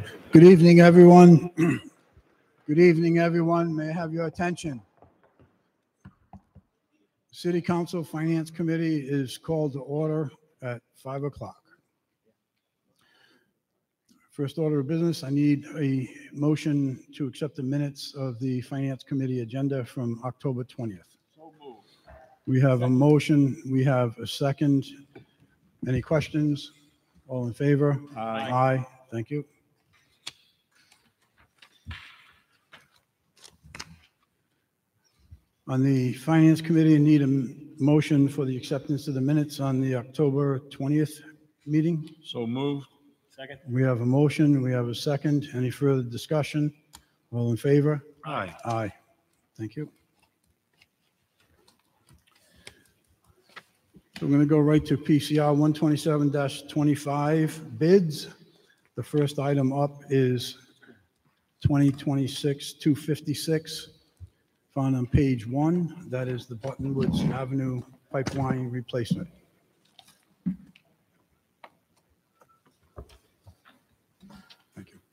Good evening, everyone. Good evening, everyone. May I have your attention? City Council Finance Committee is called to order at 5 o'clock. First order of business, I need a motion to accept the minutes of the Finance Committee agenda from October 20th. So moved. We have a motion. We have a second. Any questions? All in favor? Aye. Aye. Thank you. On the Finance Committee, I need a motion for the acceptance of the minutes on the October 20th meeting. So moved. Second. We have a motion. We have a second. Any further discussion? All in favor? Aye. Aye. Thank you. So we're going to go right to PCR 127-25 bids. The first item up is 2026-256. Found on page 1, that is the Buttonwoods Avenue pipeline replacement. Thank you.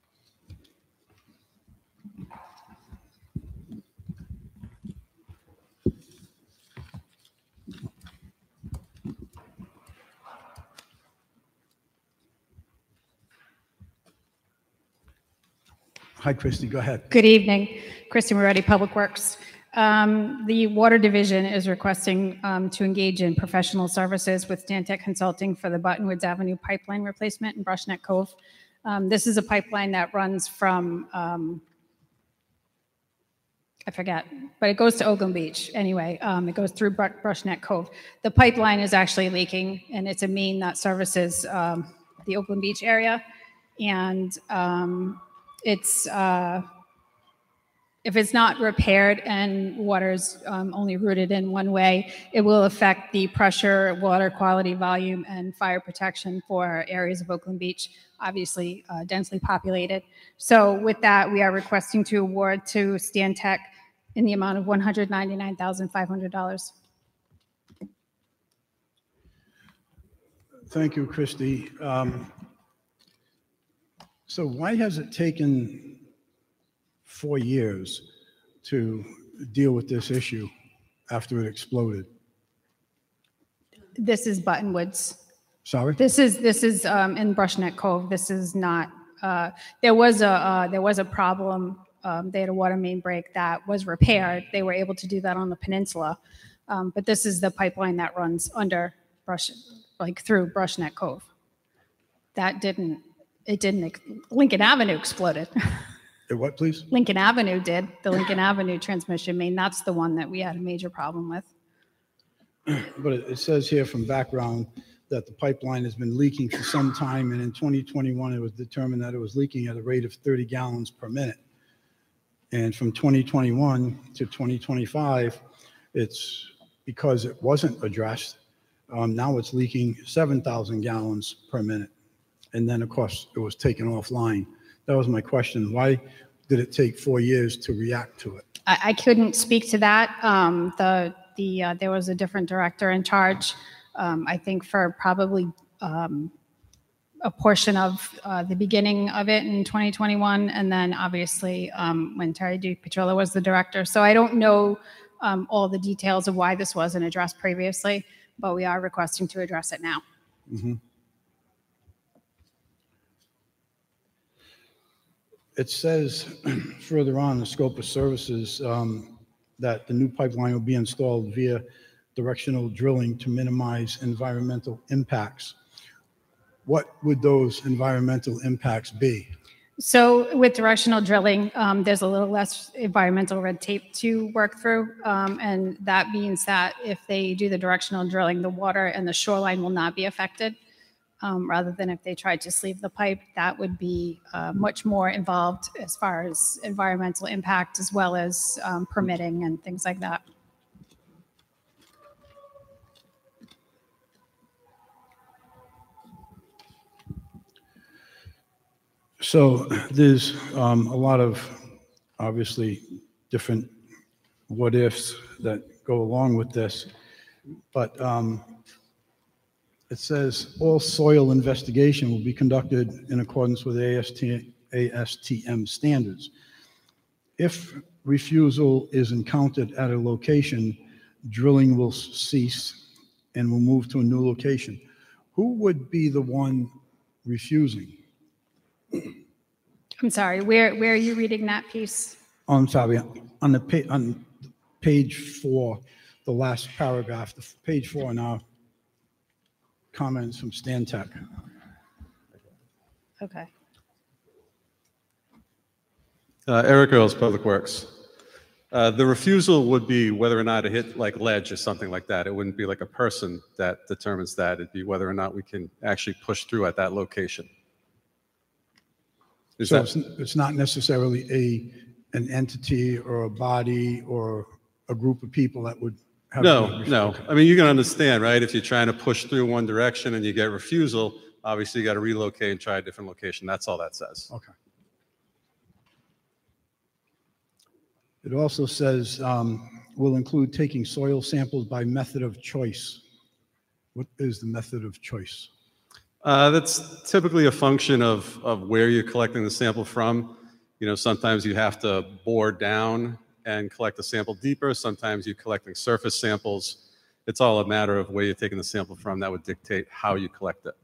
Hi, Christy, go ahead. Good evening. Christy Moretti, Public Works. The Water Division is requesting to engage in professional services with Stantec Consulting for the Buttonwoods Avenue pipeline replacement in Brushneck Cove. This is a pipeline that runs from, I forget, but it goes to Oakland Beach anyway. It goes through Brushneck Cove. The pipeline is actually leaking, and it's a main that services the Oakland Beach area. And if it's not repaired and water's only routed in one way, it will affect the pressure, water quality, volume, and fire protection for areas of Oakland Beach, obviously densely populated. So with that, we are requesting to award to Stantec in the amount of $199,500. Thank you, Christy. So why has it taken 4 years to deal with this issue after it exploded? This is Buttonwoods. Sorry? This is in Brushneck Cove. This is not. There was a problem. They had a water main break that was repaired. They were able to do that on the peninsula, but this is the pipeline that runs under through Brushneck Cove. That didn't. It didn't. Lincoln Avenue exploded. What, please? Lincoln Avenue did. The Lincoln Avenue transmission main. That's the one that we had a major problem with. But it says here from background that the pipeline has been leaking for some time, and in 2021 it was determined that it was leaking at a rate of 30 gallons per minute. And from 2021 to 2025, it's because it wasn't addressed. Now it's leaking 7,000 gallons per minute. And then, of course, it was taken offline. That was my question. Why did it take 4 years to react to it? I couldn't speak to that. There was a different director in charge, I think, for probably a portion of the beginning of it in 2021, and then obviously when Terry DiPietro was the director. So I don't know all the details of why this wasn't addressed previously, but we are requesting to address it now. Mm-hmm. It says further on in the scope of services that the new pipeline will be installed via directional drilling to minimize environmental impacts. What would those environmental impacts be? So with directional drilling, there's a little less environmental red tape to work through. And that means that if they do the directional drilling, the water and the shoreline will not be affected. Rather than if they tried to sleeve the pipe, that would be much more involved as far as environmental impact, as well as permitting and things like that. So there's a lot of, obviously, different what ifs that go along with this, but it says all soil investigation will be conducted in accordance with ASTM standards. If refusal is encountered at a location, drilling will cease and will move to a new location. Who would be the one refusing? I'm sorry, where are you reading that piece? Oh, I'm sorry, on page 4, the last paragraph, page 4 now, comments from Stantec. Okay. Eric Earls, Public Works. The refusal would be whether or not it hit like ledge or something like that. It wouldn't be like a person that determines that. It'd be whether or not we can actually push through at that location. So it's not necessarily an entity or a body or a group of people that would have. No. I mean, you can understand, right? If you're trying to push through one direction and you get refusal, obviously you got to relocate and try a different location. That's all that says. Okay. It also says will include taking soil samples by method of choice. What is the method of choice? That's typically a function of where you're collecting the sample from. You know, sometimes you have to bore down and collect the sample deeper. Sometimes you're collecting surface samples. It's all a matter of where you're taking the sample from that would dictate how you collect it.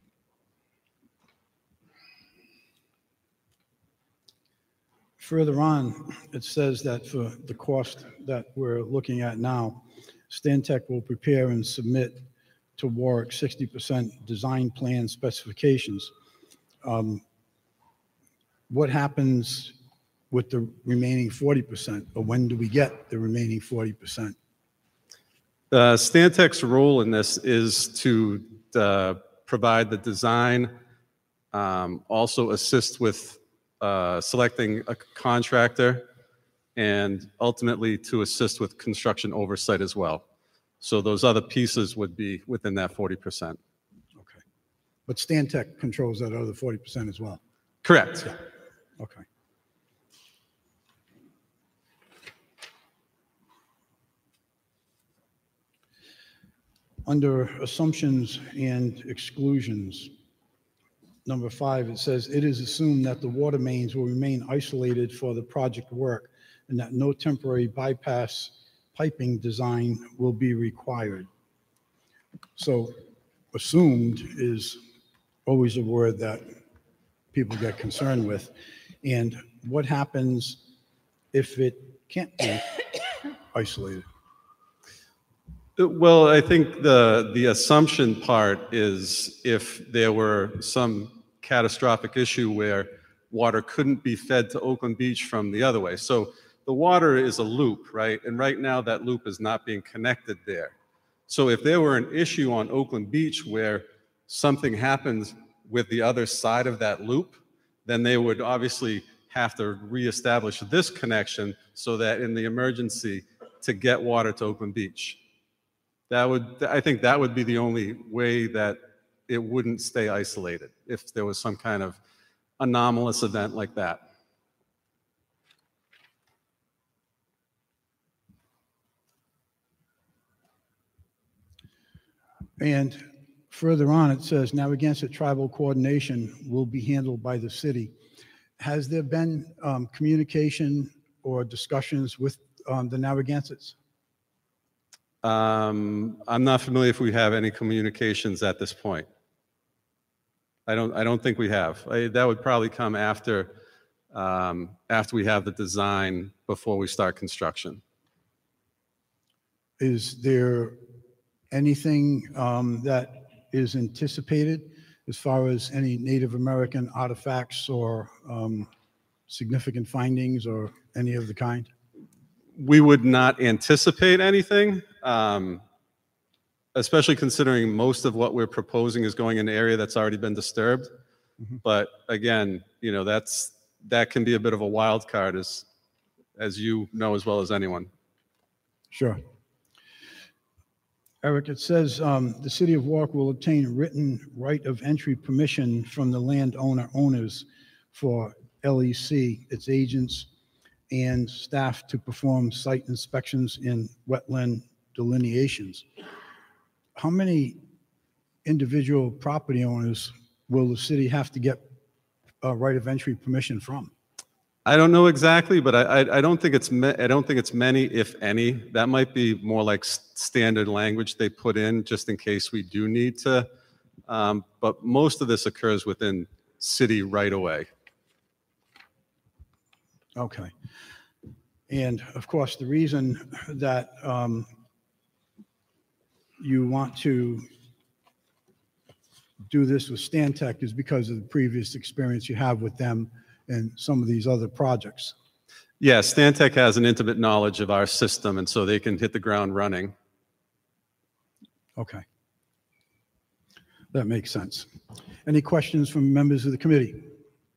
Further on, it says that for the cost that we're looking at now, Stantec will prepare and submit to Warwick 60% design plan specifications. What happens with the remaining 40%, or when do we get the remaining 40%? Stantec's role in this is to provide the design, also assist with selecting a contractor, and ultimately to assist with construction oversight as well. So those other pieces would be within that 40%. Okay. But Stantec controls that other 40% as well? Correct. Yeah. Okay. Under assumptions and exclusions, number 5, it says, it is assumed that the water mains will remain isolated for the project work and that no temporary bypass piping design will be required. So assumed is always a word that people get concerned with. And what happens if it can't be isolated? Well, I think the assumption part is if there were some catastrophic issue where water couldn't be fed to Oakland Beach from the other way. So the water is a loop, right? And right now that loop is not being connected there. So if there were an issue on Oakland Beach where something happens with the other side of that loop, then they would obviously have to reestablish this connection so that in the emergency to get water to Oakland Beach. I think that would be the only way that it wouldn't stay isolated if there was some kind of anomalous event like that. And further on, it says Narragansett tribal coordination will be handled by the city. Has there been communication or discussions with the Narragansetts? I'm not familiar if we have any communications at this point. I don't think we have. That would probably come after we have the design before we start construction. Is there anything that is anticipated as far as any Native American artifacts or significant findings or any of the kind? We would not anticipate anything, especially considering most of what we're proposing is going in an area that's already been disturbed. Mm-hmm. But again, you know, that can be a bit of a wild card, as you know as well as anyone. Sure. Eric, it says the city of Warwick will obtain written right of entry permission from the owners for LEC, its agents, and staff to perform site inspections in wetland delineations. How many individual property owners will the city have to get right of entry permission from? I don't know exactly, but I don't think it's I don't think it's many, if any. That might be more like standard language they put in just in case we do need to. But most of this occurs within city right away. Okay. And of course, the reason that you want to do this with Stantec is because of the previous experience you have with them and some of these other projects. Yeah, Stantec has an intimate knowledge of our system, and so they can hit the ground running. Okay. That makes sense. Any questions from members of the committee?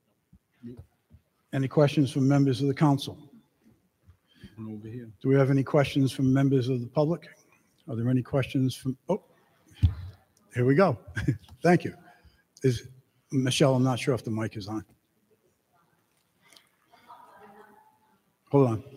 Any questions from members of the council? Over here. Do we have any questions from members of the public? Are there any questions from, oh, here we go. Thank you. Michelle, I'm not sure if the mic is on. Hold on.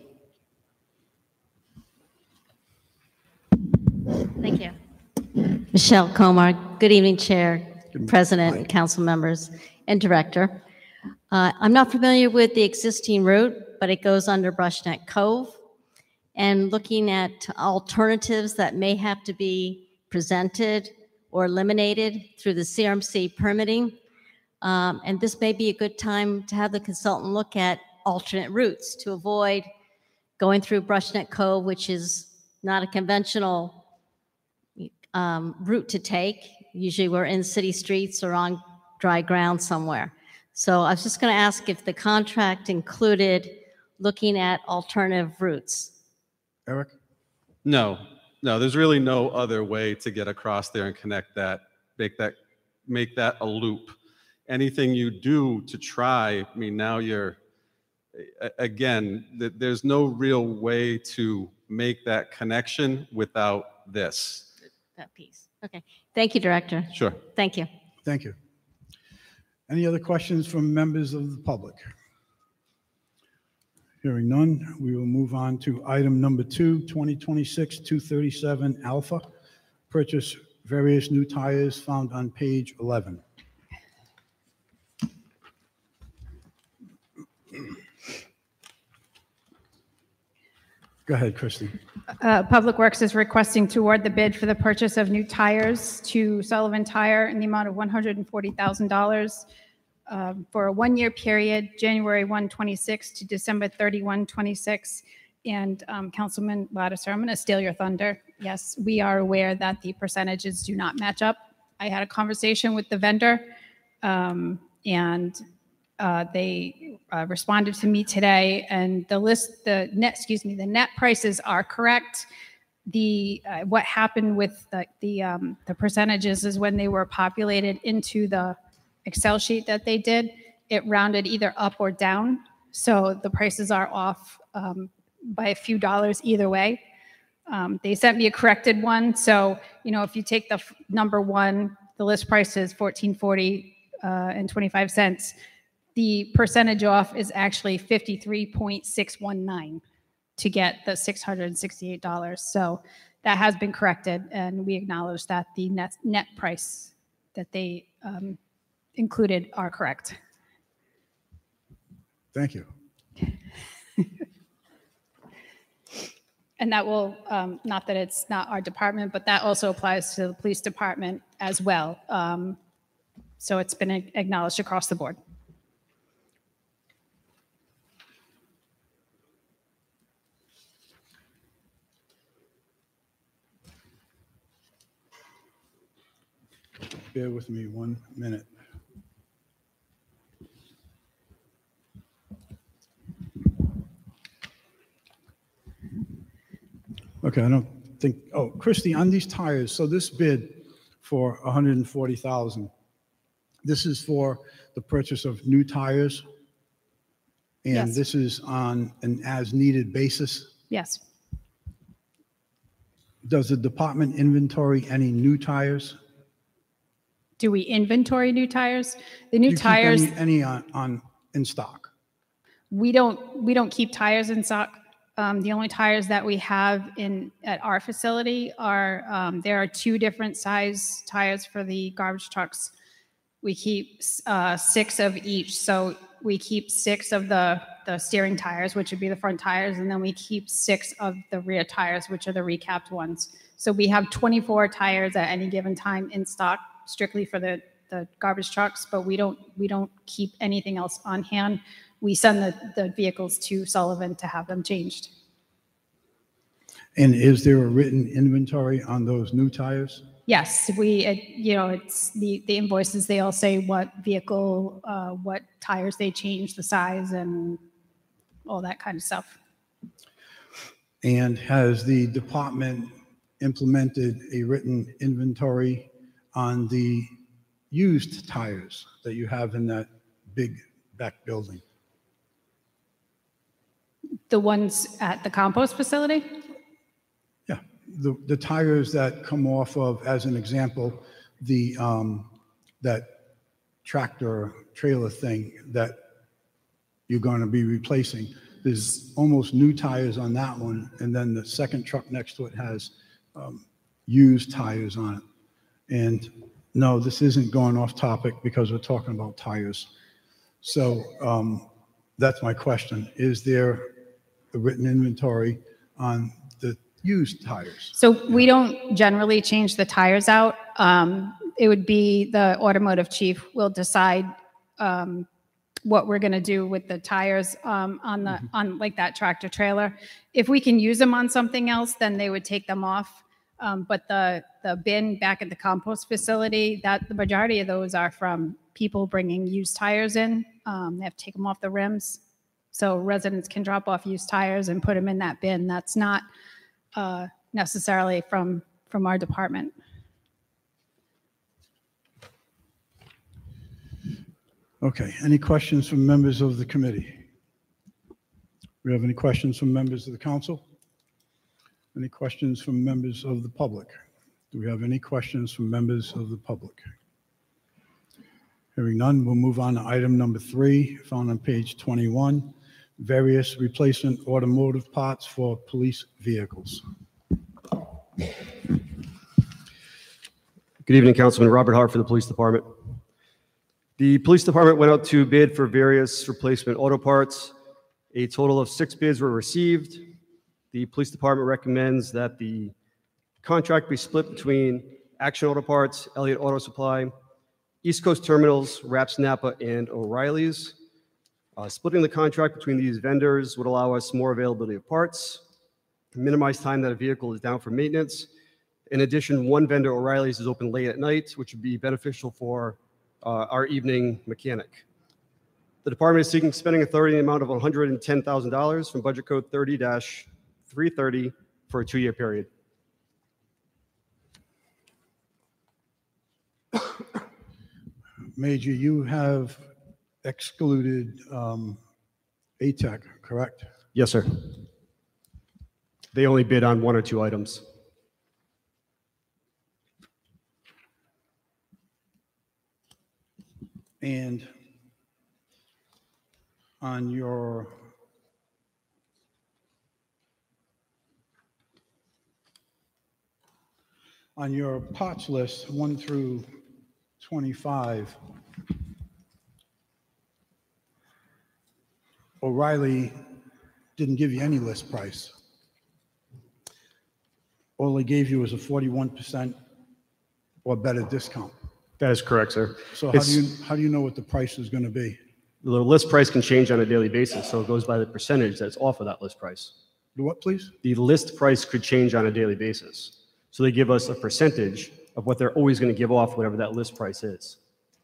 Thank you. Michelle Comar, good evening, Chair, President, Hi. Council members, and Director. I'm not familiar with the existing route, but it goes under Brushneck Cove. And looking at alternatives that may have to be presented or eliminated through the CRMC permitting. And this may be a good time to have the consultant look at alternate routes to avoid going through Brushneck Cove, which is not a conventional route to take. Usually we're in city streets or on dry ground somewhere. So I was just going to ask if the contract included looking at alternative routes. Eric? No, there's really no other way to get across there and connect that, make that a loop. Anything you do to try, I mean, now you're, again, there's no real way to make that connection without this. That piece. Okay. Thank you, Director. Sure. Thank you. Thank you. Any other questions from members of the public? Hearing none, we will move on to item number 2, 2026-237 Alpha. Purchase various new tires found on page 11. Go ahead, Christie. Public Works is requesting to award the bid for the purchase of new tires to Sullivan Tire in the amount of $140,000 for a one-year period, January 1, 26 to December 31, 26. And Councilman Lattiser, I'm going to steal your thunder. Yes, we are aware that the percentages do not match up. I had a conversation with the vendor, and they responded to me today, and the net prices are correct. What happened with the percentages is when they were populated into the Excel sheet that they did, it rounded either up or down. So the prices are off by a few dollars either way. They sent me a corrected one. So, if you take the number one, the list price is $14.40 and 25 cents. The percentage off is actually 53.619 to get the $668. So that has been corrected, and we acknowledge that the net price that they included are correct. Thank you. And that will, not that it's not our department, but that also applies to the police department as well. So it's been acknowledged across the board. Bear with me 1 minute. Okay, I don't think, Christie, on these tires, so this bid for $140,000, this is for the purchase of new tires? And Yes. this is on an as-needed basis? Yes. Does the department inventory any new tires? Do we inventory new tires? The Do new you keep tires, any in stock? we don't keep tires in stock. The only tires that we have at our facility are, there are 2 different size tires for the garbage trucks. We keep 6 of each. So we keep 6 of the steering tires, which would be the front tires, and then we keep 6 of the rear tires, which are the recapped ones. So we have 24 tires at any given time in stock, strictly for the garbage trucks, but we don't keep anything else on hand. We send the vehicles to Sullivan to have them changed. And is there a written inventory on those new tires? Yes, it's the invoices, they all say what vehicle, what tires they changed, the size, and all that kind of stuff. And has the department implemented a written inventory on the used tires that you have in that big back building? The ones at the compost facility? Yeah, the tires that come off of, as an example, the that tractor trailer thing that you're going to be replacing. There's almost new tires on that one, and then the second truck next to it has used tires on it. And no, this isn't going off topic because we're talking about tires. So that's my question. Is there a written inventory on the used tires? So we don't generally change the tires out. It would be the automotive chief will decide what we're going to do with the tires on like that tractor trailer. If we can use them on something else, then they would take them off. But the bin back at the compost facility, that the majority of those are from people bringing used tires in. They have to take them off the rims. So residents can drop off used tires and put them in that bin. That's not necessarily from our department. Okay, any questions from members of the committee? We have any questions from members of the council? Any questions from members of the public? Do we have any questions from members of the public? Hearing none, we'll move on to item number 3, found on page 21, various replacement automotive parts for police vehicles. Good evening, Councilman. Robert Hart for the Police Department. The Police Department went out to bid for various replacement auto parts. A total of 6 bids were received. The Police Department recommends that the contract be split between Action Auto Parts, Elliott Auto Supply, East Coast Terminals, Raps Napa, and O'Reilly's. Splitting the contract between these vendors would allow us more availability of parts, minimize time that a vehicle is down for maintenance. In addition, one vendor, O'Reilly's, is open late at night, which would be beneficial for our evening mechanic. The department is seeking spending authority in the amount of $110,000 from Budget Code 30-330 for a 2-year period. Major, you have excluded ATEC, correct? Yes, sir. They only bid on 1 or 2 items. And on your parts list, 1 through 25, O'Reilly didn't give you any list price. All they gave you was a 41% or better discount. That is correct, sir. So how do you know what the price is going to be? The list price can change on a daily basis, so it goes by the percentage that's off of that list price. The what, please? The list price could change on a daily basis. So they give us a percentage of what they're always going to give off, whatever that list price is.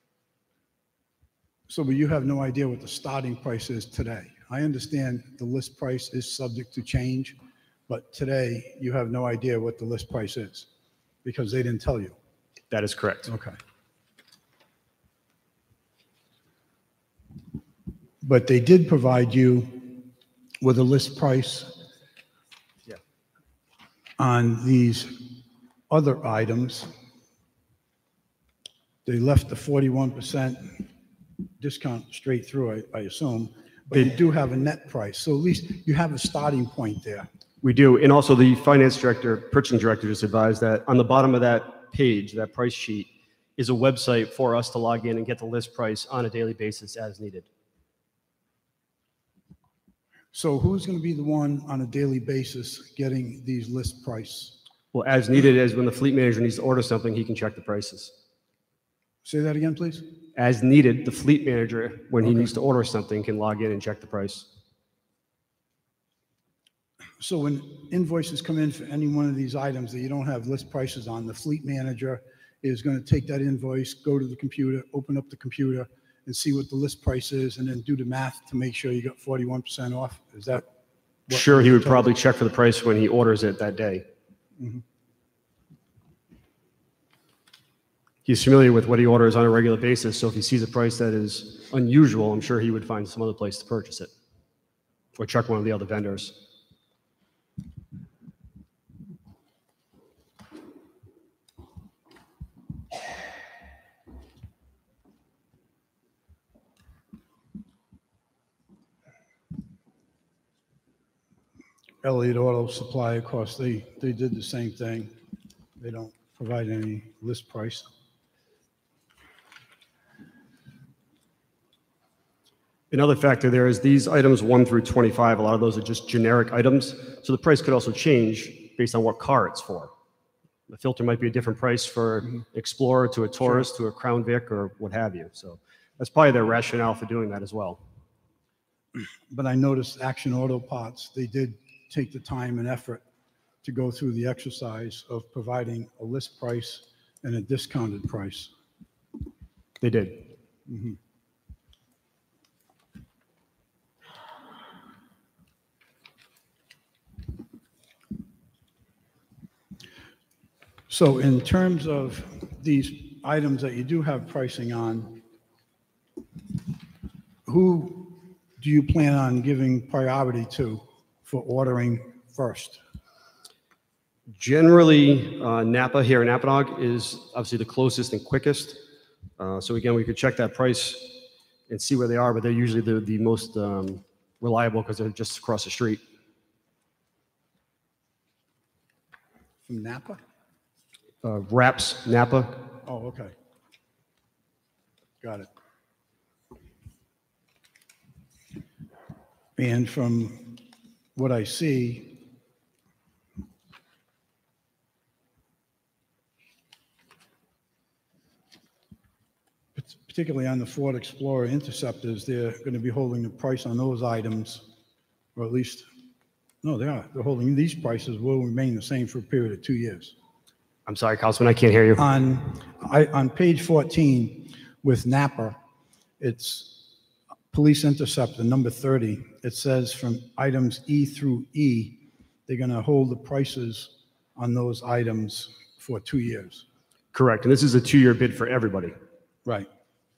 So, but you have no idea what the starting price is today. I understand the list price is subject to change, but today you have no idea what the list price is because they didn't tell you. That is correct. Okay. But they did provide you with a list price on these other items. They left the 41% discount straight through, I assume, but you do have a net price. So at least you have a starting point there. We do. And also the finance director, purchasing director just advised that on the bottom of that page, that price sheet, is a website for us to log in and get the list price on a daily basis as needed. So who's going to be the one on a daily basis getting these list price? Well, as needed as when the fleet manager needs to order something, he can check the prices. Say that again, please? As needed, the fleet manager, when he needs to order something, can log in and check the price. So when invoices come in for any one of these items that you don't have list prices on, the fleet manager is going to take that invoice, go to the computer, open up the computer, and see what the list price is, and then do the math to make sure you got 41% off? Is that? Sure, he would probably check for the price when he orders it that day. Mm-hmm. He's familiar with what he orders on a regular basis, so if he sees a price that is unusual, I'm sure he would find some other place to purchase it or check one of the other vendors. Elliott Auto Supply, of course, they did the same thing. They don't provide any list price. Another factor there is these items 1 through 25, a lot of those are just generic items, so the price could also change based on what car it's for. The filter might be a different price for Explorer to a Taurus to a Crown Vic or what have you. So that's probably their rationale for doing that as well. But I noticed Action Auto Parts, they did take the time and effort to go through the exercise of providing a list price and a discounted price. They did. Mm-hmm. So in terms of these items that you do have pricing on, who do you plan on giving priority to for ordering first? Generally, Napa here in Apponaug is obviously the closest and quickest. So again, we could check that price and see where they are, but they're usually the most reliable because they're just across the street. From Napa? Wraps, Napa. Oh, okay. Got it. And from what I see, particularly on the Ford Explorer Interceptors, they're going to be holding the price on those items, or at least, no, they are. They're holding these prices will remain the same for a period of 2 years. I'm sorry, Councilman, I can't hear you. On page 14 with Napa, it's Police Interceptor number 30. It says from items E through E, they're going to hold the prices on those items for 2 years. Correct, and this is a 2-year bid for everybody. Right.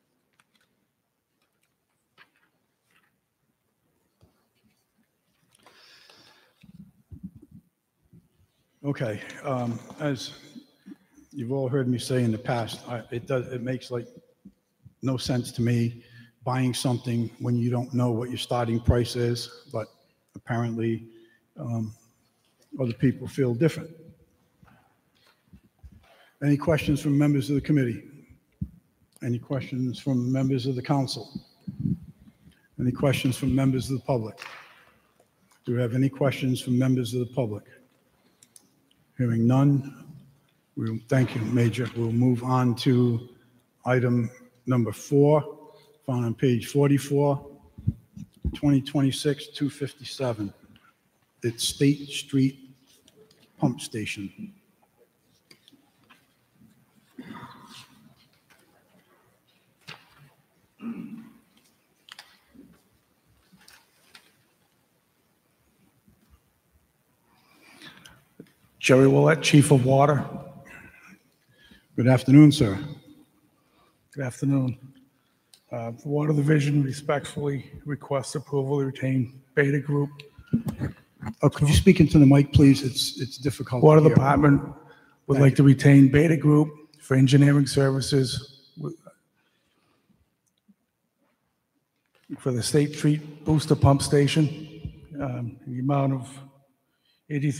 Okay, as you've all heard me say in the past, it makes like no sense to me buying something when you don't know what your starting price is, but apparently other people feel different. Any questions from members of the committee? Any questions from members of the council? Any questions from members of the public? Do we have any questions from members of the public? Hearing none, thank you, Major. We'll move on to item number 4, found on page 44, 2026-257. It's State Street Pump Station. Jerry Willett, Chief of Water. Good afternoon, sir. Good afternoon. The Water Division respectfully requests approval to retain Beta Group. Could you speak into the mic, please? It's difficult. Water to hear. Department would like to retain Beta Group for engineering services for the State Street Booster Pump Station, in the amount of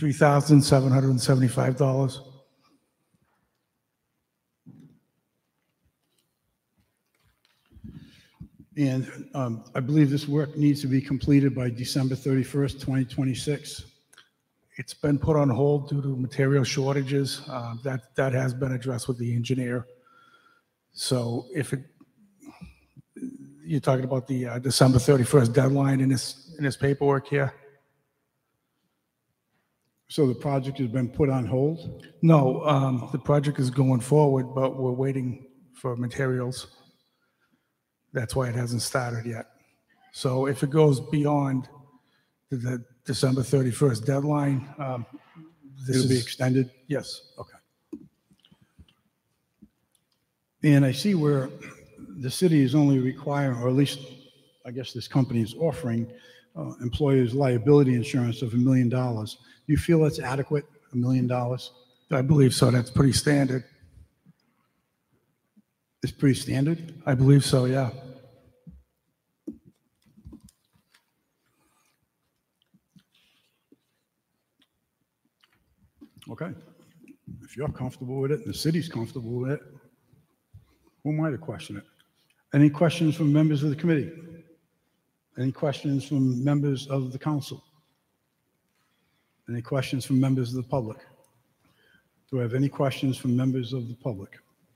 $83,775. And I believe this work needs to be completed by December 31st, 2026. It's been put on hold due to material shortages. That has been addressed with the engineer. So you're talking about the December 31st deadline in this paperwork here? So the project has been put on hold? No, the project is going forward, but we're waiting for materials. That's why it hasn't started yet. So if it goes beyond the December 31st deadline, It'll be extended? Yes. Okay. And I see where the city is only requiring, or at least I guess this company is offering employers liability insurance of $1 million. Do you feel that's adequate, $1 million? I believe so. That's pretty standard. It's pretty standard? I believe so, yeah. Okay. If you're comfortable with it and the city's comfortable with it, who am I to question it? Any questions from members of the committee? Any questions from members of the council? Any questions from members of the public? Do I have any questions from members of the public?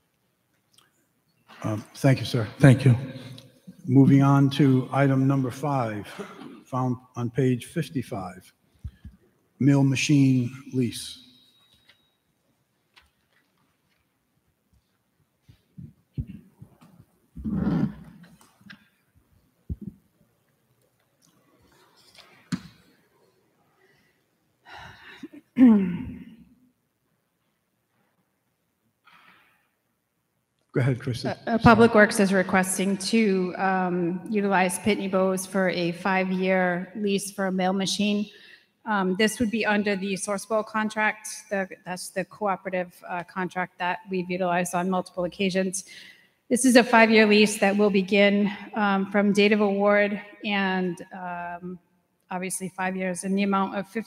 Thank you, sir. Thank you. Moving on to item number 5, found on page 55, mill machine lease. Go ahead, Christy. Public Works is requesting to utilize Pitney Bowes for a 5-year lease for a mill machine. This would be under the Sourcewell contract. That's the cooperative contract that we've utilized on multiple occasions. This is a 5-year lease that will begin from date of award and obviously 5 years in the amount of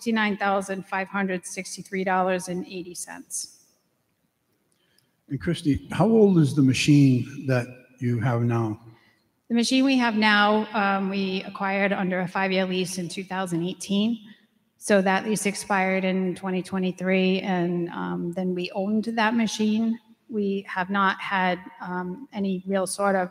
$59,563.80. And Christy, how old is the machine that you have now? The machine we have now, we acquired under a 5-year lease in 2018. So that lease expired in 2023, and then we owned that machine. We have not had any real sort of,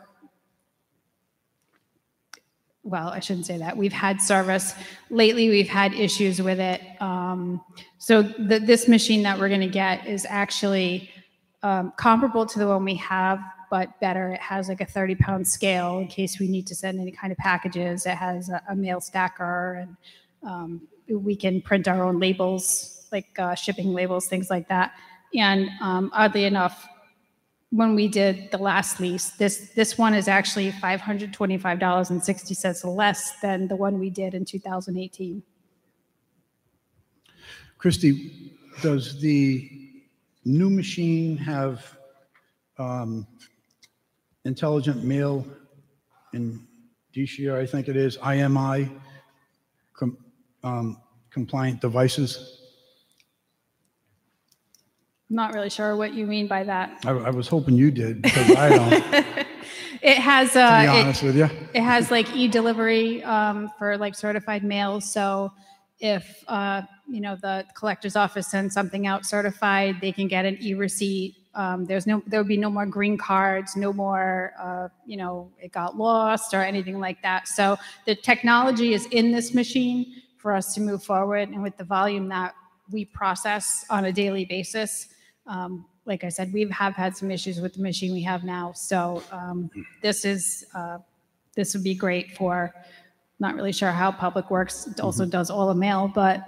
well, I shouldn't say that. We've had service. Lately, we've had issues with it. So this machine that we're going to get is actually comparable to the one we have, but better. It has like a 30-pound scale in case we need to send any kind of packages. It has a mail stacker, and we can print our own labels, like shipping labels, things like that. And oddly enough, when we did the last lease, this one is actually $525.60 less than the one we did in 2018. Christy, does the new machine have intelligent mail indicia, I think it is, IMI compliant devices? I'm not really sure what you mean by that. I was hoping you did, because I don't, It has, to be honest with you. it has like e-delivery for like certified mail. So if, the collector's office sends something out certified, they can get an e-receipt. There would be no more green cards, no more, it got lost or anything like that. So the technology is in this machine for us to move forward. And with the volume that we process on a daily basis, like I said, we have had some issues with the machine we have now. So this would be great for, not really sure how Public Works also does all the mail, but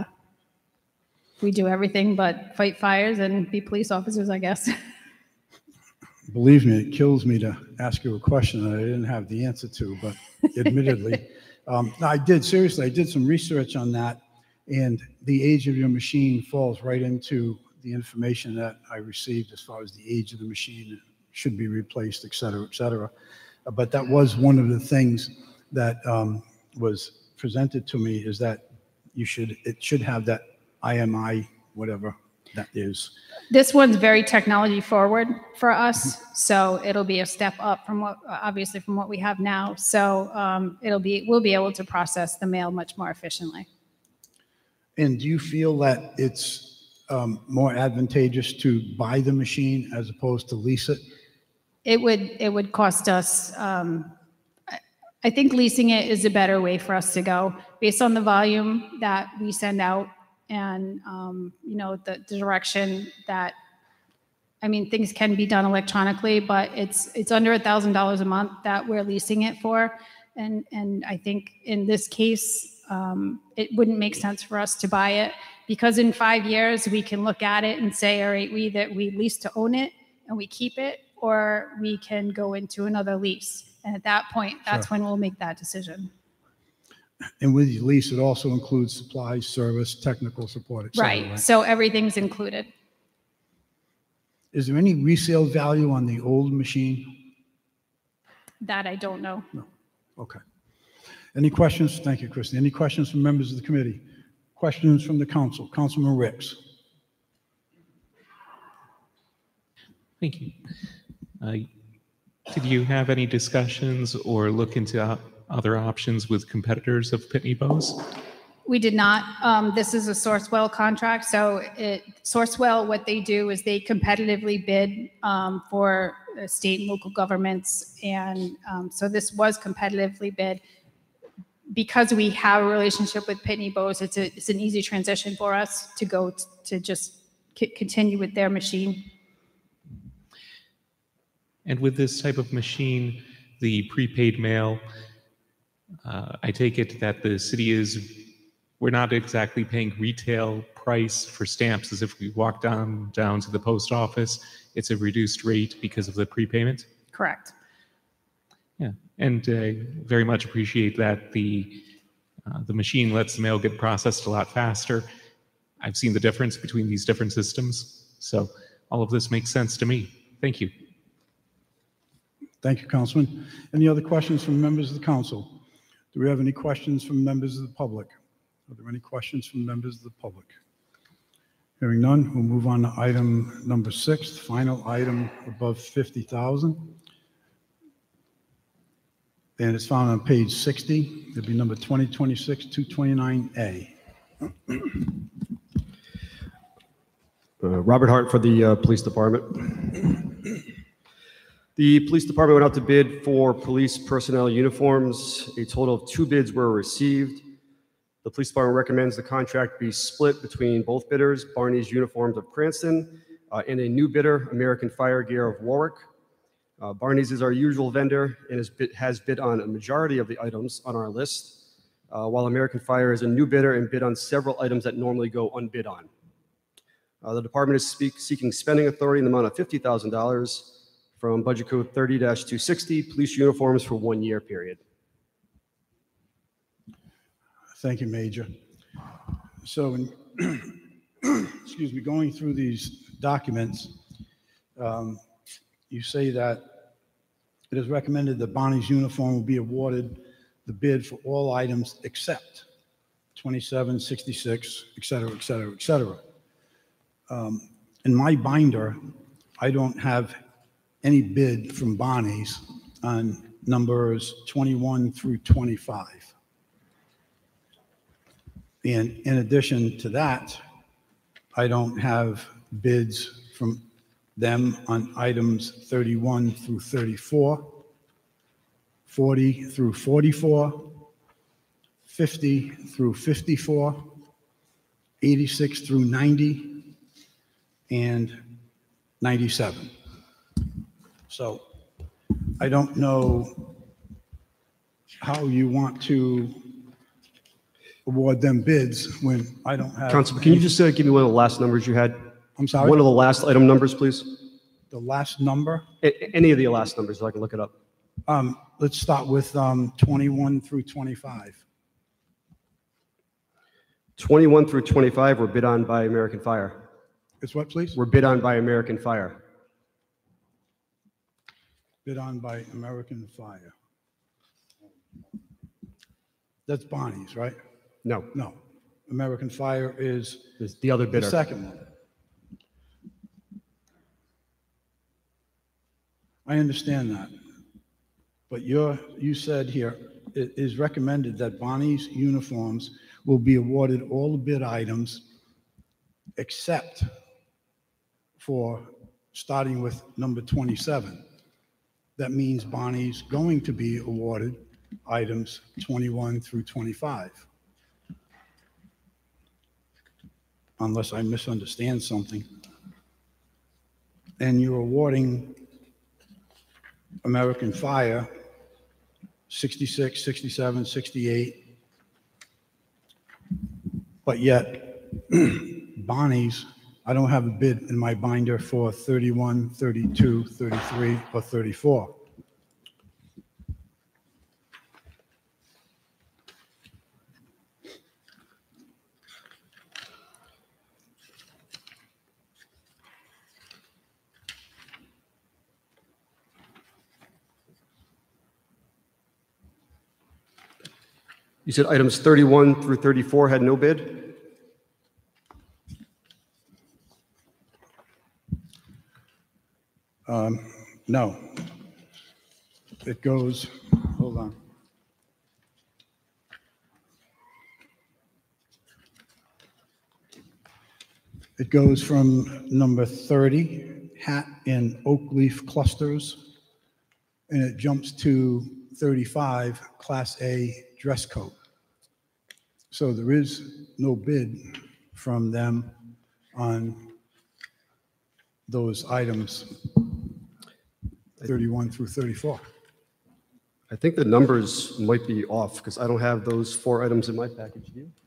we do everything but fight fires and be police officers, I guess. Believe me, it kills me to ask you a question that I didn't have the answer to, but admittedly, I did some research on that, and the age of your machine falls right into the information that I received as far as the age of the machine, it should be replaced, et cetera, et cetera. But that was one of the things that was presented to me, is that it should have that IMI, whatever. that is. This one's very technology forward for us, so it'll be a step up from what, obviously from what we have now. So we'll be able to process the mail much more efficiently. And do you feel that it's more advantageous to buy the machine as opposed to lease it? It would cost us, I think leasing it is a better way for us to go based on the volume that we send out and, you know, the direction that, I mean, things can be done electronically, but it's under $1,000 a month that we're leasing it for. And I think in this case, it wouldn't make sense for us to buy it because in 5 years we can look at it and say, all right, we lease to own it and we keep it, or we can go into another lease. And at that point, that's when we'll make that decision. And with your lease, it also includes supplies, service, technical support, et cetera, Right. So everything's included. Is there any resale value on the old machine? That I don't know. No. Okay. Any questions? Thank you, Kristen. Any questions from members of the committee? Questions from the council? Councilman Ricks. Thank you. Did you have any discussions or look into other options with competitors of Pitney Bowes? We did not. This is a Sourcewell contract. So Sourcewell, what they do is they competitively bid for state and local governments. And so this was competitively bid. Because we have a relationship with Pitney Bowes, it's an easy transition for us to go to just continue with their machine. And with this type of machine, the prepaid mail, I take it that the city we're not exactly paying retail price for stamps as if we walk down to the post office. It's a reduced rate because of the prepayment. Correct. Yeah, and very much appreciate that the machine lets the mail get processed a lot faster. I've seen the difference between these different systems, so all of this makes sense to me. Thank you. Thank you, Councilman. Any other questions from members of the council? Do we have any questions from members of the public? Are there any questions from members of the public? Hearing none, we'll move on to item number 6, final item above 50,000. And it's found on page 60. It'll be number 2026-229A. Robert Hart for the Police Department. The Police Department went out to bid for police personnel uniforms. A total of 2 bids were received. The Police Department recommends the contract be split between both bidders, Barney's Uniforms of Cranston and a new bidder, American Fire Gear of Warwick. Barney's is our usual vendor and has bid on a majority of the items on our list, while American Fire is a new bidder and bid on several items that normally go unbid on. The department is seeking spending authority in the amount of $50,000 from Budget Code 30-260, police uniforms for 1 year period. Thank you, Major. So, excuse me, going through these documents, you say that it is recommended that Barney's Uniform will be awarded the bid for all items except 27, 66, et cetera, et cetera, et cetera. In my binder, I don't have any bid from Barney's on numbers 21 through 25. And in addition to that, I don't have bids from them on items 31 through 34, 40 through 44, 50 through 54, 86 through 90, and 97. So I don't know how you want to award them bids when I don't have. Councilman, can you just give me one of the last numbers you had? I'm sorry? One of the last item numbers, please. The last number? Any of the last numbers, so I can look it up. Let's start with 21 through 25. 21 through 25 were bid on by American Fire. It's what, please? Were bid on by American Fire. Bid on by American Fire. That's Barney's, right? No, No. American Fire is it's the other the bidder. second one. I understand that. But you said here, it is recommended that Bonnie's Uniforms will be awarded all the bid items except for starting with number 27. That means Bonnie's going to be awarded items 21 through 25. Unless I misunderstand something. And you're awarding American Fire 66, 67, 68. But yet, Bonnie's, I don't have a bid in my binder for 31, 32, 33, or 34. You said items 31 through 34 had no bid? No. It goes, hold on. It goes from number 30, hat in oak leaf clusters, and it jumps to 35, Class A dress coat. So there is no bid from them on those items 31 through 34. I think the numbers might be off because I don't have those 4 items in my package. Do you?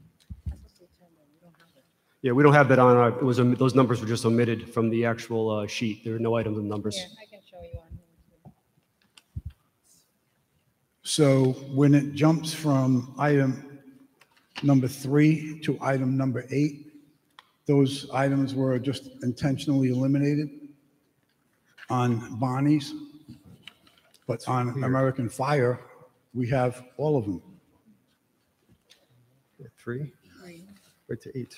Yeah, we don't have that on our, it was, those numbers were just omitted from the actual sheet. There are no items and numbers. Yeah, I can show you on here. So when it jumps from item number 3 to item number 8, those items were just intentionally eliminated on Bonnie's, but on American Fire, we have all of them. 3, right to 8.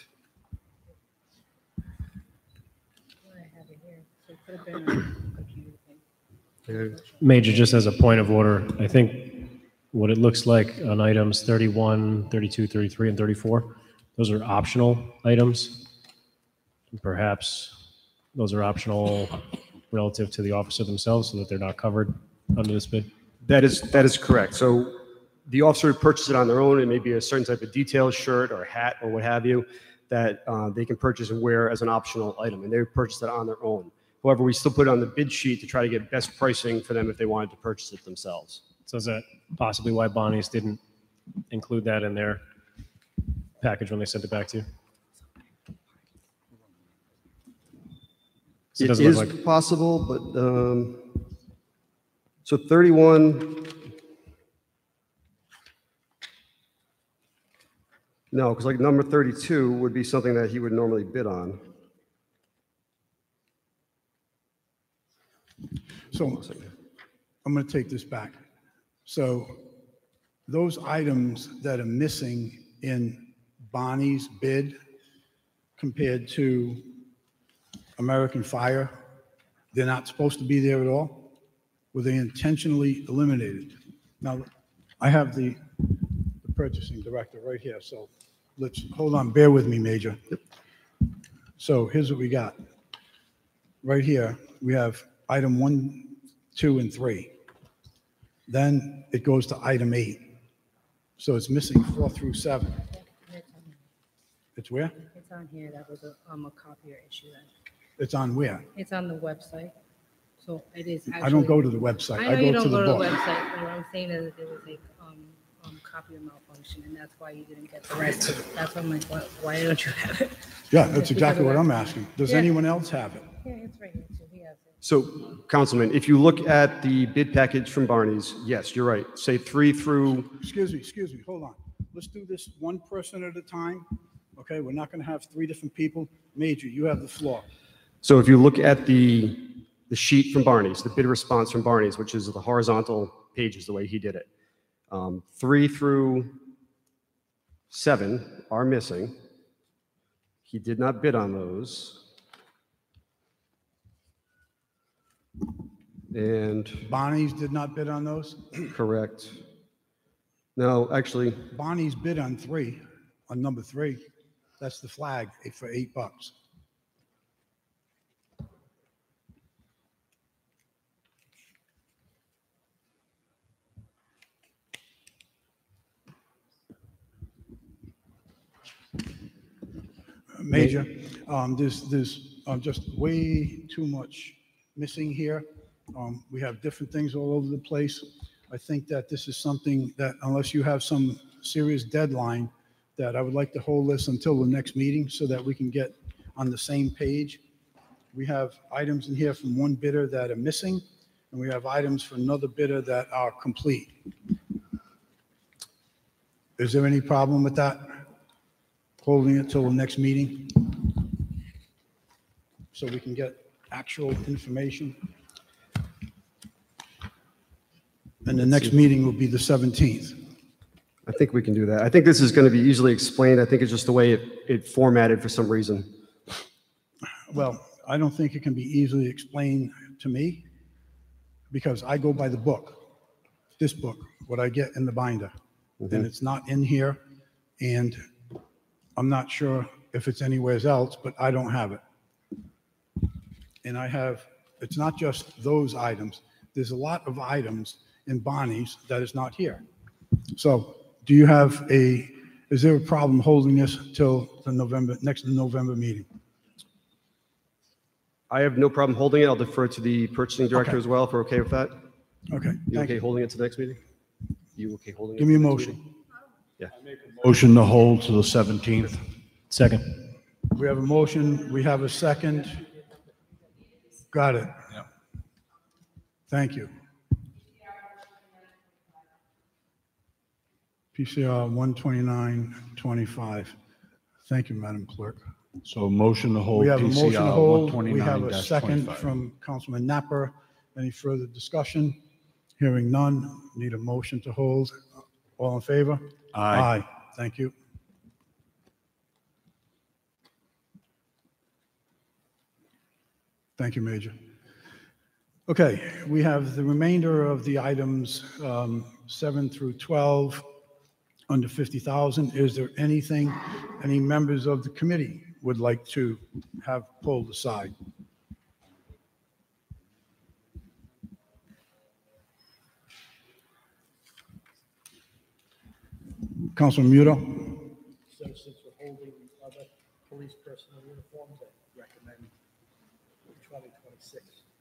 Major, just as a point of order, I think what it looks like on items 31, 32, 33, and 34, those are optional items. Perhaps those are optional relative to the officer themselves so that they're not covered under this bid. That is correct. So the officer would purchase it on their own. It may be a certain type of detail shirt or hat or what have you that they can purchase and wear as an optional item, and they would purchase it on their own. However, we still put it on the bid sheet to try to get best pricing for them if they wanted to purchase it themselves. So is that possibly why Bonnie's didn't include that in their package when they sent it back to you? So It doesn't is look like possible, but so 31. No, because like number 32 would be something that he would normally bid on. So I'm going to take this back. So those items that are missing in Bonnie's bid compared to American Fire, they're not supposed to be there at all? Were they intentionally eliminated? Now, I have the purchasing director right here, so let's, hold on, bear with me, Major. So here's what we got. Right here, we have item 1, 2, and 3. Then it goes to item 8. So it's missing 4 through 7. It's where? It's on here. That was a copier issue. It's on where? It's on the website. So it is actually. I don't go to the website. I know you go to don't go the to the book. website, but what I'm saying is that there was a copier malfunction, and that's why you didn't get the rest of it. That's why I'm like, why don't you have it? Yeah, that's exactly what I'm asking. Does Yeah. anyone else have it? Yeah, it's right here too. He has it. So, Councilman, if you look at the bid package from Barney's, yes, you're right. Say 3 through, Excuse me, hold on. Let's do this one person at a time, okay? We're not going to have 3 different people. Major, you have the floor. so if you look at the sheet from Barney's, the bid response from Barney's, which is the horizontal pages, the way he did it. 3 through 7 are missing. He did not bid on those. And Bonnie's did not bid on those? correct. No, actually, Bonnie's bid on number 3. That's the flag for $8. Major, there's just way too much missing here. We have different things all over the place. I think that this is something that, unless you have some serious deadline, that I would like to hold this until the next meeting so that we can get on the same page. We have items in here from one bidder that are missing, and we have items from another bidder that are complete. Is there any problem with that? Holding it till the next meeting? So we can get actual information? And the next meeting will be the 17th. I think we can do that. I think this is going to be easily explained. I think it's just the way it formatted for some reason. Well, I don't think it can be easily explained to me because I go by the book, this book, what I get in the binder. And it's not in here, and I'm not sure if it's anywhere else, but I don't have it. And it's not just those items. There's a lot of items in Bonnie's that is not here. So is there a problem holding this till the next November meeting? I have no problem holding it. I'll defer to the purchasing director as well, if we're okay with that. Okay, You thank okay you. holding it to the next meeting? You okay holding it? Give me to a the next motion. meeting? Yeah. Motion to hold to the 17th. Second. We have a motion, we have a second. Got it. Yeah. Thank you. PCR 12925. Thank you, Madam Clerk. So motion to hold We have a motion to PCR hold. We have a second 129-25. from Councilman Napper. Any further discussion? Hearing none. Need a motion to hold. All in favor? Aye. Thank you. Thank you, Major. Okay, we have the remainder of the items, 7 through 12, under 50,000. Is there anything any members of the committee would like to have pulled aside? Councilman Muto? So since we're holding other police personnel uniforms, I recommend 2026,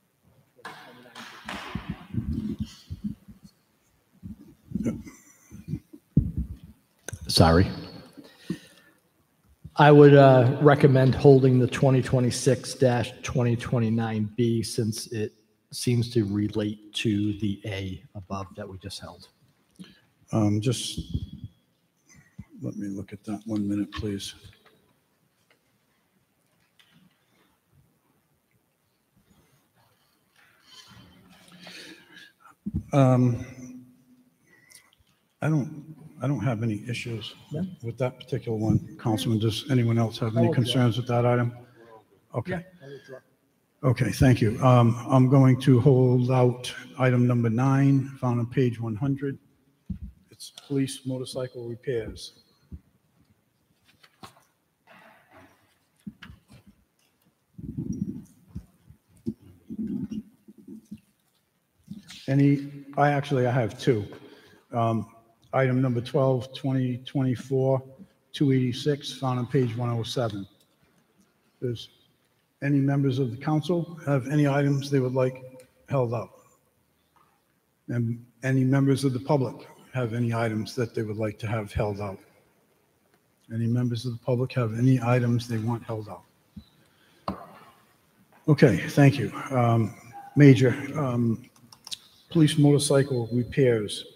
2029. Sorry. I would recommend holding the 2026-2029B since it seems to relate to the A above that we just held. Just let me look at that 1 minute, please. I don't have any issues with that particular one. Councilman, does anyone else have any concerns with that item? Okay. Okay, thank you. I'm going to hold out item number 9, found on page 100. It's police motorcycle repairs. I have 2. Item number 12, 2024, 286, found on page 107. Does any members of the council have any items they would like held up? And any members of the public have any items that they would like to have held out? Any members of the public have any items they want held out? Okay, thank you. Major, police motorcycle repairs.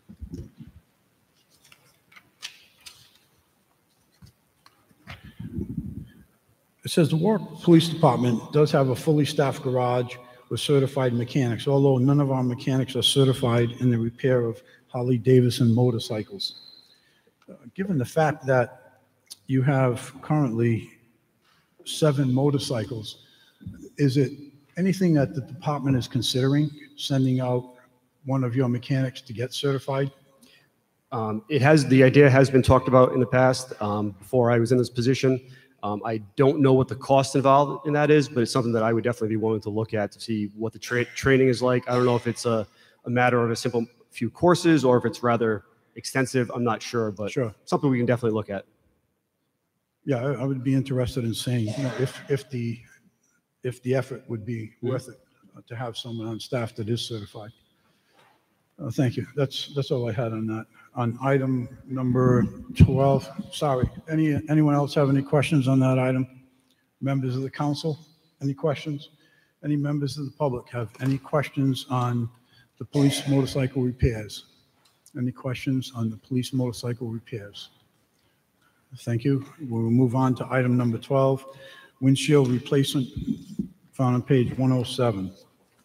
It says the Warwick Police Department does have a fully staffed garage with certified mechanics, although none of our mechanics are certified in the repair of Harley-Davidson motorcycles. Given the fact that you have currently 7 motorcycles, is it anything that the department is considering sending out one of your mechanics to get certified? The idea has been talked about in the past, before I was in this position. I don't know what the cost involved in that is, but it's something that I would definitely be willing to look at to see what the training is like. I don't know if it's a matter of a simple few courses or if it's rather extensive. I'm not sure, but Sure. something we can definitely look at. Yeah, I would be interested in seeing, if the effort would be worth it to have someone on staff that is certified. Thank you. That's all I had on that. On item number 12, sorry, anyone else have any questions on that item? Members of the council, any questions? Any members of the public have any questions on the police motorcycle repairs? Any questions on the police motorcycle repairs? Thank you. We'll move on to item number 12, windshield replacement, found on page 107.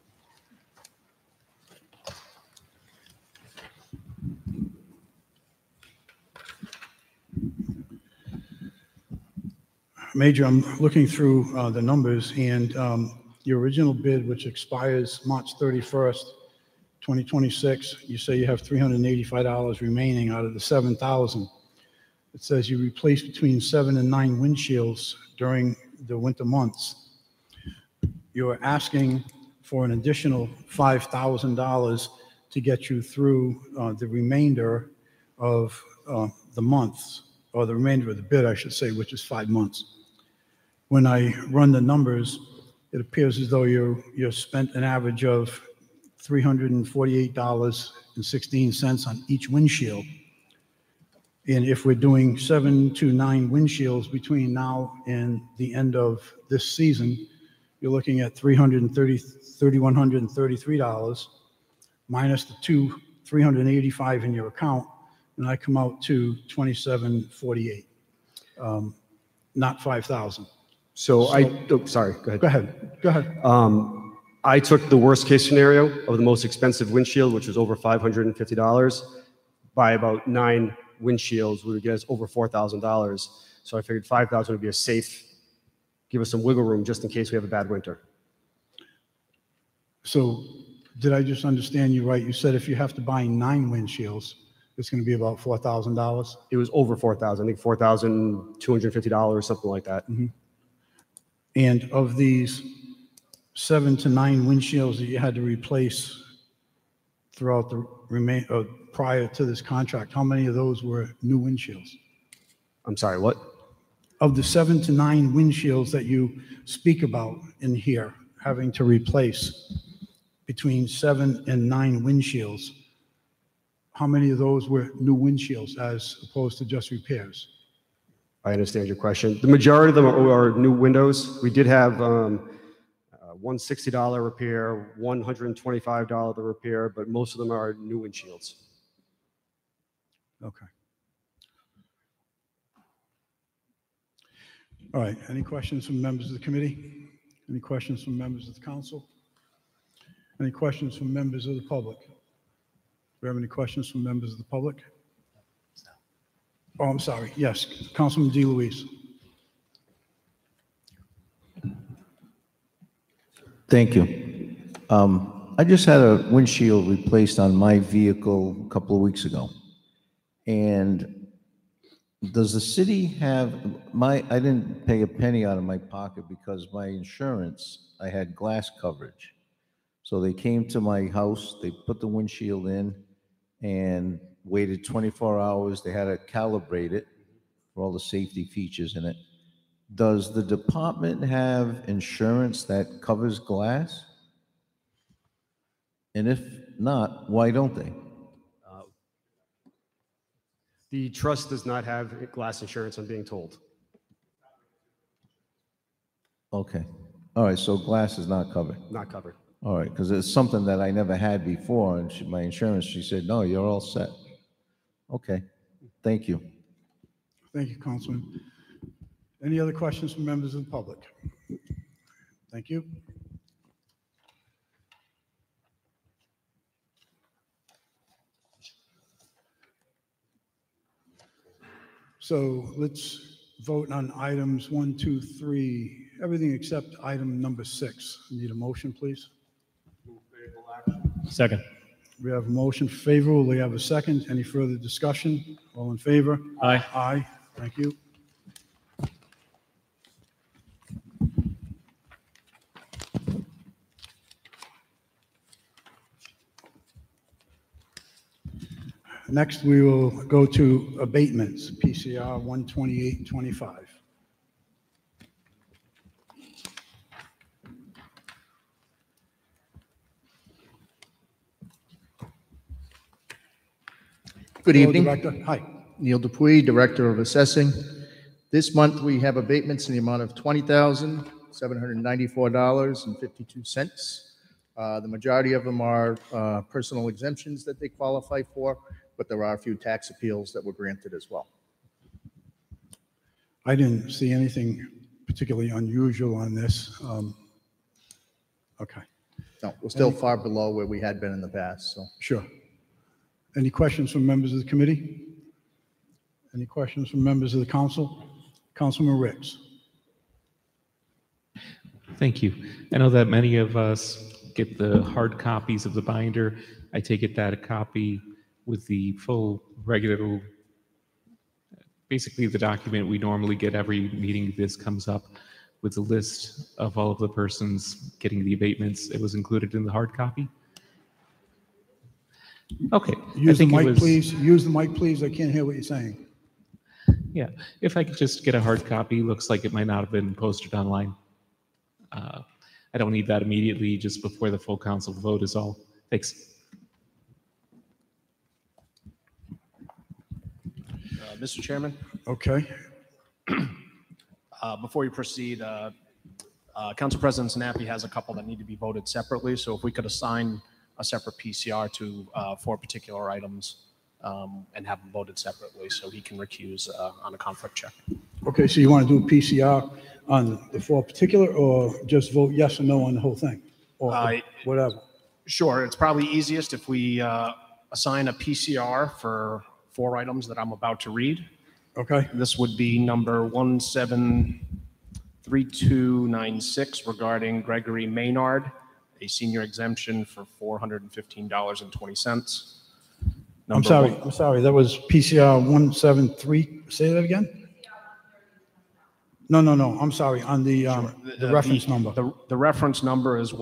Major, I'm looking through the numbers, and your original bid, which expires March 31st, 2026, you say you have $385 remaining out of the $7,000. It says you replace between 7 and 9 windshields during the winter months. You're asking for an additional $5,000 to get you through the remainder of the months, or the remainder of the bid, I should say, which is 5 months. When I run the numbers, it appears as though you're spent an average of $348.16 on each windshield. And if we're doing 7 to 9 windshields between now and the end of this season, you're looking at $3,133 minus the $385 in your account, and I come out to $2,748, not $5,000. Sorry, go ahead. Go ahead. I took the worst case scenario of the most expensive windshield, which was over $550. By about 9 windshields, we would get us over $4,000. So I figured $5,000 would be a safe, give us some wiggle room just in case we have a bad winter. So did I just understand you right? You said if you have to buy 9 windshields, it's going to be about $4,000? It was over $4,000, I think $4,250, something like that. Mm-hmm. And of these 7 to 9 windshields that you had to replace throughout the prior to this contract, how many of those were new windshields? I'm sorry, what? Of the 7 to 9 windshields that you speak about in here, having to replace between 7 and 9 windshields, how many of those were new windshields as opposed to just repairs? I understand your question. The majority of them are new windows. We did have one $60 repair, $125 repair, but most of them are new windshields. Okay. All right. Any questions from members of the committee? Any questions from members of the council? Any questions from members of the public? Do we have any questions from members of the public? Oh, I'm sorry. Yes, Councilman DeLuise. Thank you. I just had a windshield replaced on my vehicle a couple of weeks ago. And does the city have I didn't pay a penny out of my pocket because my insurance, I had glass coverage. So they came to my house, they put the windshield in and waited 24 hours. They had to calibrate it for all the safety features in it. Does the department have insurance that covers glass? And if not, why don't they? The trust does not have glass insurance, I'm being told. Okay. All right, so glass is not covered. Not covered. All right, because it's something that I never had before, and my insurance, she said, no, you're all set. Okay, thank you. Thank you, Councilman. Any other questions from members of the public? Thank you. So let's vote on items 1, 2, 3, everything except item number 6. Need a motion, please? Second. We have a motion favorable. We have a second. Any further discussion? All in favor? Aye. Aye. Thank you. Next, we will go to abatements, PCR 12825. Good Hello, evening. Director. Hi. Neil Dupuy, Director of Assessing. This month, we have abatements in the amount of $20,794.52. The majority of them are personal exemptions that they qualify for, but there are a few tax appeals that were granted as well. I didn't see anything particularly unusual on this. Okay, No, we're still far below where we had been in the past, so. sure. Any questions from members of the committee? Any questions from members of the council? Councilman Ricks. Thank you. I know that many of us get the hard copies of the binder. I take it that a copy with the full regular, basically the document we normally get every meeting this comes up with a list of all of the persons getting the abatements. It was included in the hard copy? Okay. Use the mic, please. Use the mic, please. I can't hear what you're saying. Yeah, if I could just get a hard copy, looks like it might not have been posted online. I don't need that immediately, just before the full council vote is all. Thanks. Mr. Chairman, Okay. before you proceed, Council President Sinapi has a couple that need to be voted separately, so if we could assign a separate PCR to 4 particular items and have them voted separately so he can recuse on a conflict check. Okay, so you want to do a PCR on the 4 particular, or just vote yes or no on the whole thing? Or whatever. Sure, it's probably easiest if we assign a PCR for 4 items that I'm about to read. Okay. This would be number 173296 regarding Gregory Maynard, a senior exemption for $415.20. I'm sorry, that was PCR 173, say that again? No, I'm sorry, on the reference number. The reference number is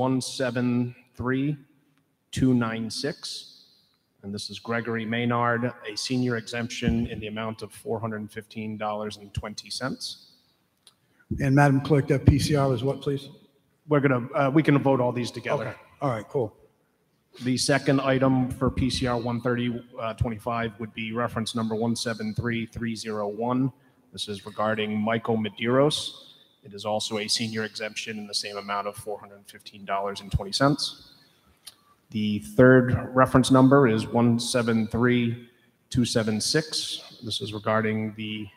173296, and this is Gregory Maynard, a senior exemption in the amount of $415.20. And Madam Clerk, that PCR is what, please? We can vote all these together. Okay, all right, cool. The second item for PCR 13025 would be reference number 173301. This is regarding Michael Medeiros. It is also a senior exemption in the same amount of $415.20. The third reference number is 173276. This is regarding the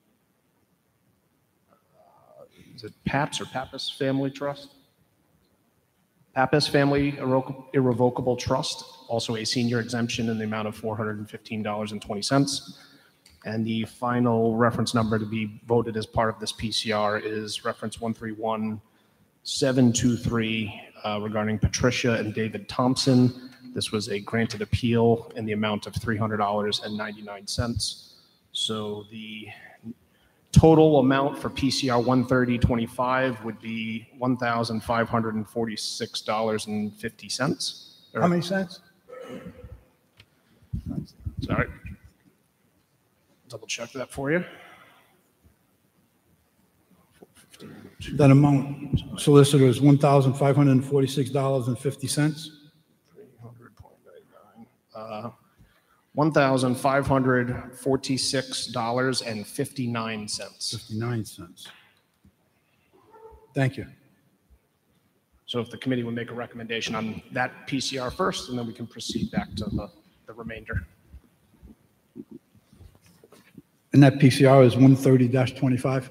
is it Paps or Pappas Family Trust? Pappas Family Irrevocable Trust, also a senior exemption in the amount of $415.20. And the final reference number to be voted as part of this PCR is reference 131723 regarding Patricia and David Thompson. This was a granted appeal in the amount of $300.99. So the total amount for PCR 13025 would be $1,546.50. How many cents? Sorry. Double check that for you. That amount solicitor is $1,546.50. $1,546.59. 59 cents. Thank you. So if the committee would make a recommendation on that PCR first, and then we can proceed back to the remainder. And that PCR is 130-25?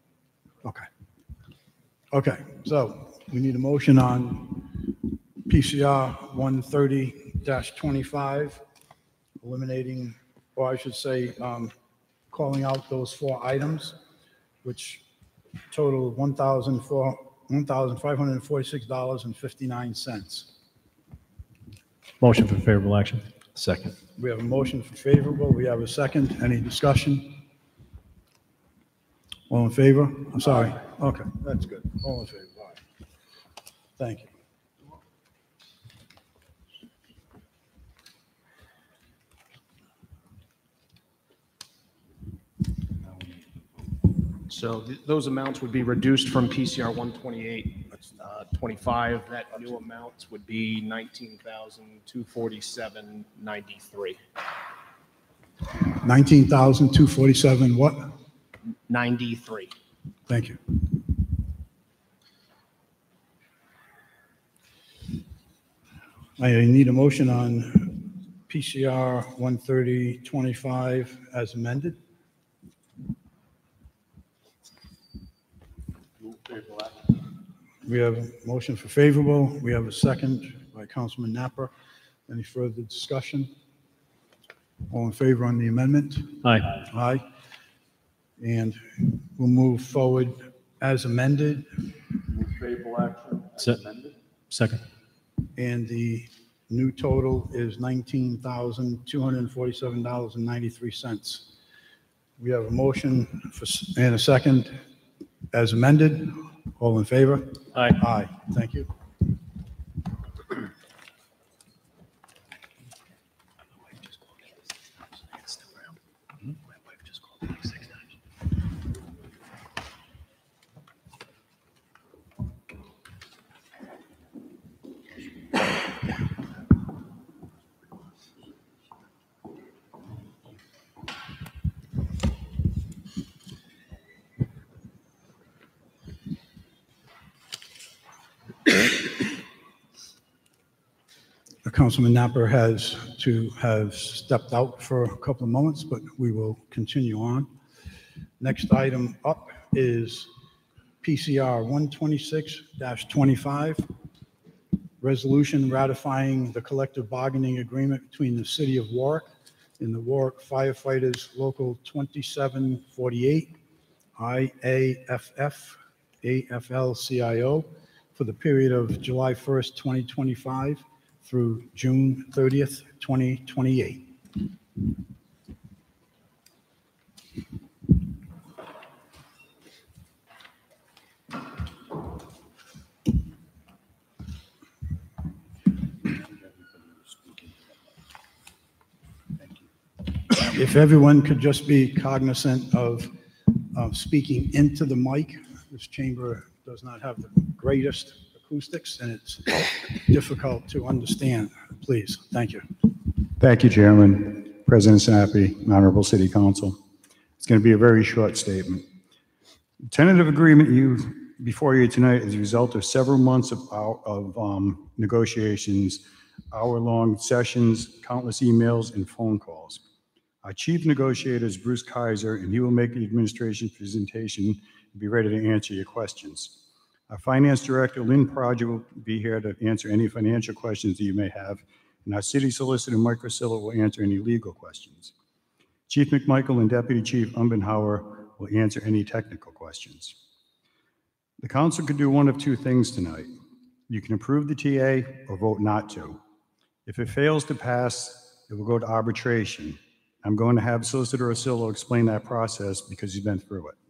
Okay, so we need a motion on PCR 130-25, eliminating, or I should say, calling out those 4 items, which total of $1,546.59. Motion for favorable action. Second. We have a motion for favorable. We have a second. Any discussion? All in favor? I'm sorry. Okay, that's good. All in favor. All right. Thank you. So those amounts would be reduced from PCR 128.25. That new amount would be 19,247.93. 19,247 what? 93. Thank you. I need a motion on PCR 13025 as amended. We have a motion for favorable. We have a second by Councilman Napper. Any further discussion? All in favor on the amendment? Aye. Aye. And we'll move forward as amended. Favorable action. Second. And the new total is $19,247.93. We have a motion and a second as amended. All in favor? Aye. Aye. Thank you. Councilman Napper has to have stepped out for a couple of moments, but we will continue on. Next item up is PCR 126-25, resolution ratifying the collective bargaining agreement between the City of Warwick and the Warwick Firefighters Local 2748, IAFF, AFL-CIO, for the period of July 1st, 2025 through June 30th, 2028. If everyone could just be cognizant of speaking into the mic. This chamber does not have the greatest acoustics, and it's difficult to understand. Please, thank you. Thank you, Chairman, President Snappi, Honorable City Council. It's going to be a very short statement. The tentative agreement before you tonight is a result of several months of negotiations, hour-long sessions, countless emails, and phone calls. Our chief negotiator is Bruce Kaiser, and he will make the administration presentation and be ready to answer your questions. Our finance director, Lynn Prodigy, will be here to answer any financial questions that you may have, and our city solicitor, Mike Rosillo, will answer any legal questions. Chief McMichael and Deputy Chief Umbenhauer will answer any technical questions. The council could do one of two things tonight. You can approve the TA or vote not to. If it fails to pass, it will go to arbitration. I'm going to have Solicitor Rosillo explain that process because he's been through it.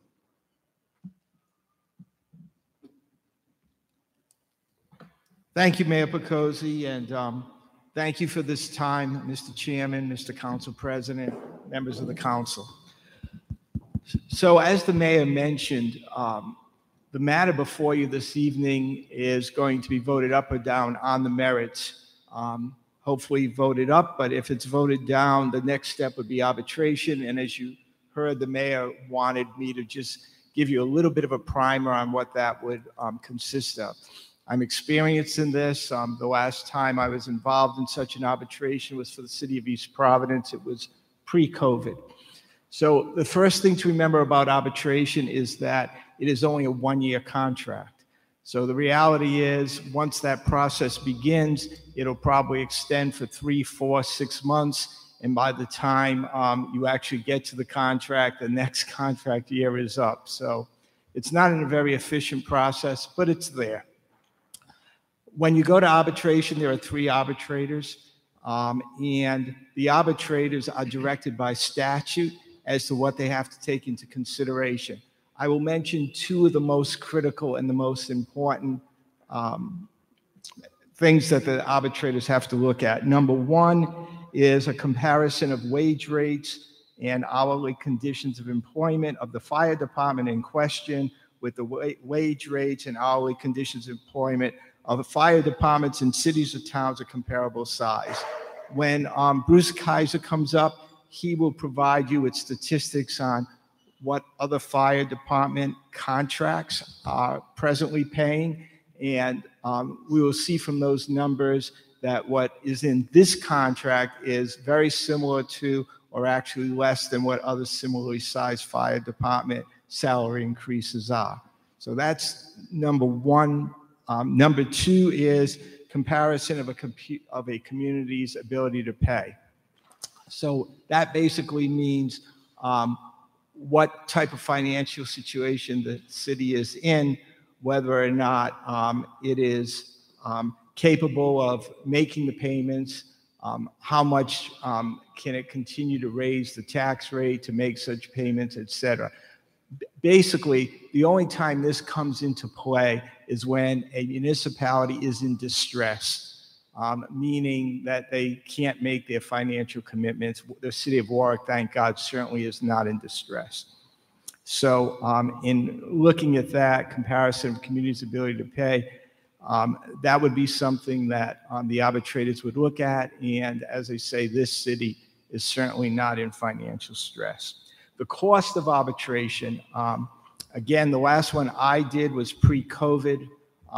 Thank you, Mayor Picozzi, and thank you for this time, Mr. Chairman, Mr. Council President, members of the council. So as the mayor mentioned, the matter before you this evening is going to be voted up or down on the merits. Hopefully voted up, but if it's voted down, the next step would be arbitration. And as you heard, the mayor wanted me to just give you a little bit of a primer on what that would consist of. I'm experienced in this. The last time I was involved in such an arbitration was for the city of East Providence. It was pre-COVID. So the first thing to remember about arbitration is that it is only a one-year contract. So the reality is, once that process begins, it'll probably extend for 3, 4, 6 months. And by the time you actually get to the contract, the next contract year is up. So It's not in a very efficient process, but it's there. When you go to arbitration, there are 3 arbitrators, and the arbitrators are directed by statute as to what they have to take into consideration. I will mention 2 of the most critical and the most important things that the arbitrators have to look at. Number 1 is a comparison of wage rates and hourly conditions of employment of the fire department in question with the wage rates and hourly conditions of employment of the fire departments in cities or towns of comparable size. When Bruce Kaiser comes up, he will provide you with statistics on what other fire department contracts are presently paying. And we will see from those numbers that what is in this contract is very similar to or actually less than what other similarly sized fire department salary increases are. So that's number 1. Number 2 is comparison of a community's ability to pay. So that basically means what type of financial situation the city is in, whether or not it is capable of making the payments, how much can it continue to raise the tax rate to make such payments, et cetera. Basically, the only time this comes into play is when a municipality is in distress, meaning that they can't make their financial commitments. The city of Warwick, thank God, certainly is not in distress. So in looking at that comparison of communities' ability to pay, that would be something that the arbitrators would look at. And as I say, this city is certainly not in financial stress. The cost of arbitration, again, the last one I did was pre-COVID.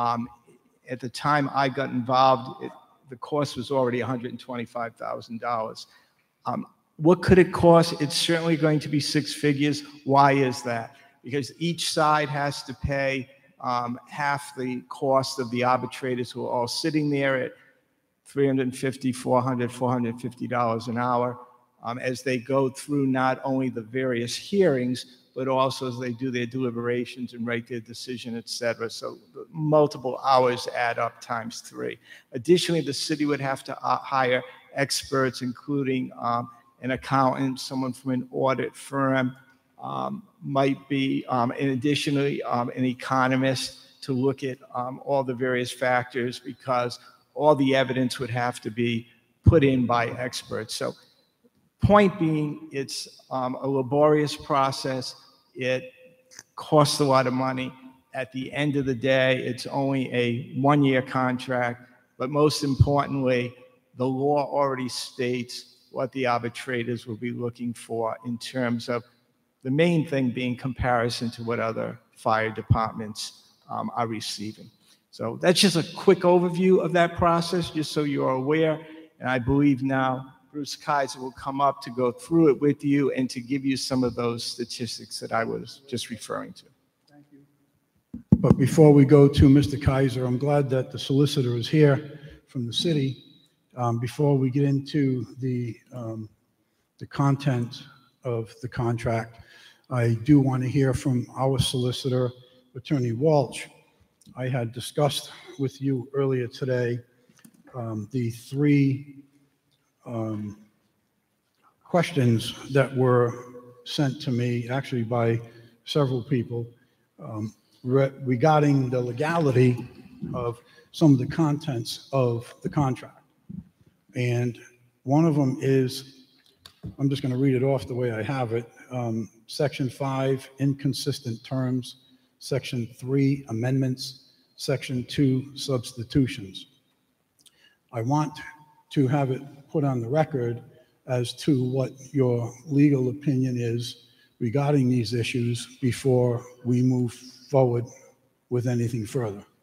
At the time I got involved, the cost was already $125,000. What could it cost? It's certainly going to be 6 figures. Why is that? Because each side has to pay half the cost of the arbitrators who are all sitting there at $350, $400, $450 an hour as they go through not only the various hearings, but also as they do their deliberations and write their decision, et cetera. So multiple hours add up times 3. Additionally, the city would have to hire experts, including an accountant, someone from an audit firm, might be, and additionally, an economist to look at all the various factors, because all the evidence would have to be put in by experts. So point being, it's a laborious process. It costs a lot of money. At the end of the day, it's only a 1-year contract, but most importantly, the law already states what the arbitrators will be looking for in terms of the main thing being comparison to what other fire departments are receiving. So that's just a quick overview of that process, just so you're aware. And I believe now Bruce Kaiser will come up to go through it with you and to give you some of those statistics that I was just referring to. Thank you. But before we go to Mr. Kaiser, I'm glad that the solicitor is here from the city. Before we get into the content of the contract, I do want to hear from our solicitor, Attorney Walsh. I had discussed with you earlier today the 3 questions that were sent to me, actually by several people, regarding the legality of some of the contents of the contract. And one of them is, I'm just going to read it off the way I have it. Section 5, inconsistent terms. Section 3, amendments. Section 2, substitutions. I want to have it put on the record as to what your legal opinion is regarding these issues before we move forward with anything further.